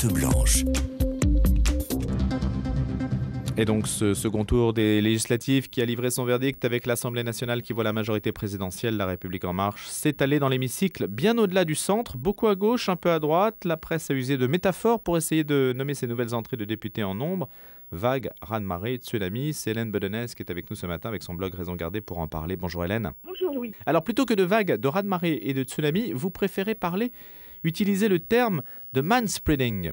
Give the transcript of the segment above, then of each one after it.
carte blanche. Et donc ce second tour des législatives qui a livré son verdict avec l'Assemblée nationale qui voit la majorité présidentielle, La République en marche, s'étaler dans l'hémicycle bien au-delà du centre, beaucoup à gauche, un peu à droite. La presse a usé de métaphores pour essayer de nommer ces nouvelles entrées de députés en nombre. Vague, raz-de-marée, tsunami. C'est Hélène Bedonnez qui est avec nous ce matin avec son blog Raison Gardée pour en parler. Bonjour Hélène. Bonjour Louis. Alors plutôt que de vagues, de raz-de-marée et de tsunami, vous préférez utiliser le terme de manspreading.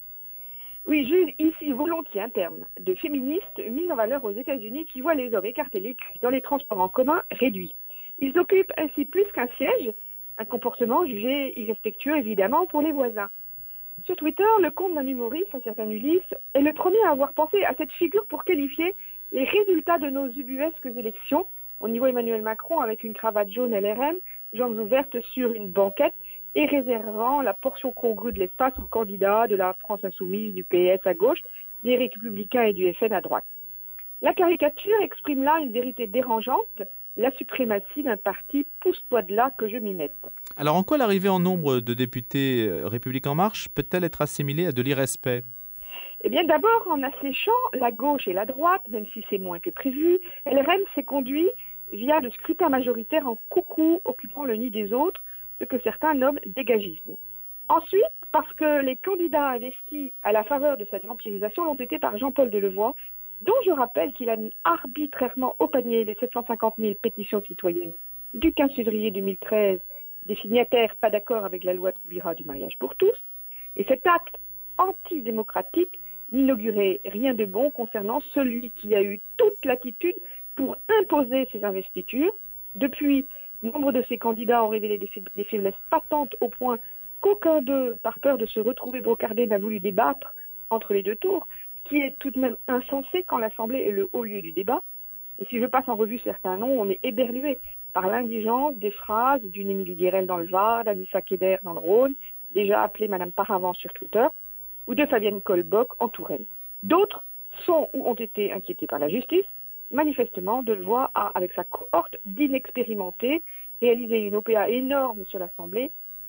Oui, j'use ici volontiers un terme de féministe mis en valeur aux États-Unis qui voit les hommes écartés les culs dans les transports en commun réduits. Ils occupent ainsi plus qu'un siège, un comportement jugé irrespectueux évidemment pour les voisins. Sur Twitter, le compte d'un humoriste, un certain Ulysse, est le premier à avoir pensé à cette figure pour qualifier les résultats de nos ubuesques élections. On y voit Emmanuel Macron avec une cravate jaune LRM, jambes ouvertes sur une banquette, et réservant la portion congrue de l'espace aux candidats de la France Insoumise, du PS à gauche, des Républicains et du FN à droite. La caricature exprime là une vérité dérangeante, la suprématie d'un parti pousse-toi de là que je m'y mette. Alors en quoi l'arrivée en nombre de députés République en marche peut-elle être assimilée à de l'irrespect ? Eh bien d'abord, en asséchant la gauche et la droite, même si c'est moins que prévu, LRM s'est conduit via le scrutin majoritaire en coucou occupant le nid des autres, ce que certains nomment dégagisme. Ensuite, parce que les candidats investis à la faveur de cette vampirisation l'ont été par Jean-Paul Delevoye, dont je rappelle qu'il a mis arbitrairement au panier les 750 000 pétitions citoyennes du 15 février 2013 des signataires pas d'accord avec la loi Taubira du mariage pour tous. Et cet acte antidémocratique n'inaugurait rien de bon concernant celui qui a eu toute l'attitude pour imposer ses investitures. Depuis, nombre de ces candidats ont révélé des faiblesses patentes au point qu'aucun d'eux, par peur de se retrouver brocardé, n'a voulu débattre entre les deux tours, ce qui est tout de même insensé quand l'Assemblée est le haut lieu du débat. Et si je passe en revue certains noms, on est éberlué par l'indigence des phrases d'une Émilie Guérel dans le Var, d'Anissa Keder dans le Rhône, déjà appelée Madame Paravent sur Twitter, ou de Fabienne Kolbock en Touraine. D'autres sont ou ont été inquiétés par la justice. Manifestement, Delevoye a, avec sa cohorte d'inexpérimentés, réalisé une OPA énorme sur l'Assemblée,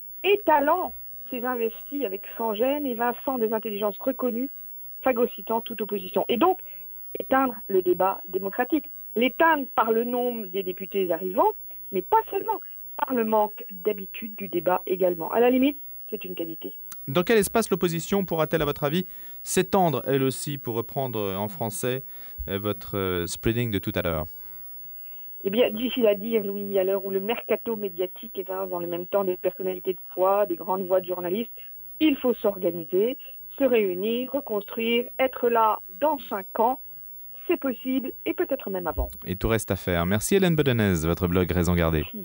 étalant ses investis avec sans gêne et vinçant des intelligences reconnues, phagocytant toute opposition. Et donc, éteindre le débat démocratique. L'éteindre par le nombre des députés arrivants, mais pas seulement, par le manque d'habitude du débat également. À la limite, c'est une qualité. Dans quel espace l'opposition pourra-t-elle, à votre avis, s'étendre, elle aussi, pour reprendre en français votre spreading de tout à l'heure ? Eh bien, difficile à dire, Louis, à l'heure où le mercato médiatique évince dans le même temps des personnalités de poids, des grandes voix de journalistes, il faut s'organiser, se réunir, reconstruire, être là dans 5 ans. C'est possible et peut-être même avant. Et tout reste à faire. Merci Hélène Bedonnez, votre blog Raison Gardée. Merci.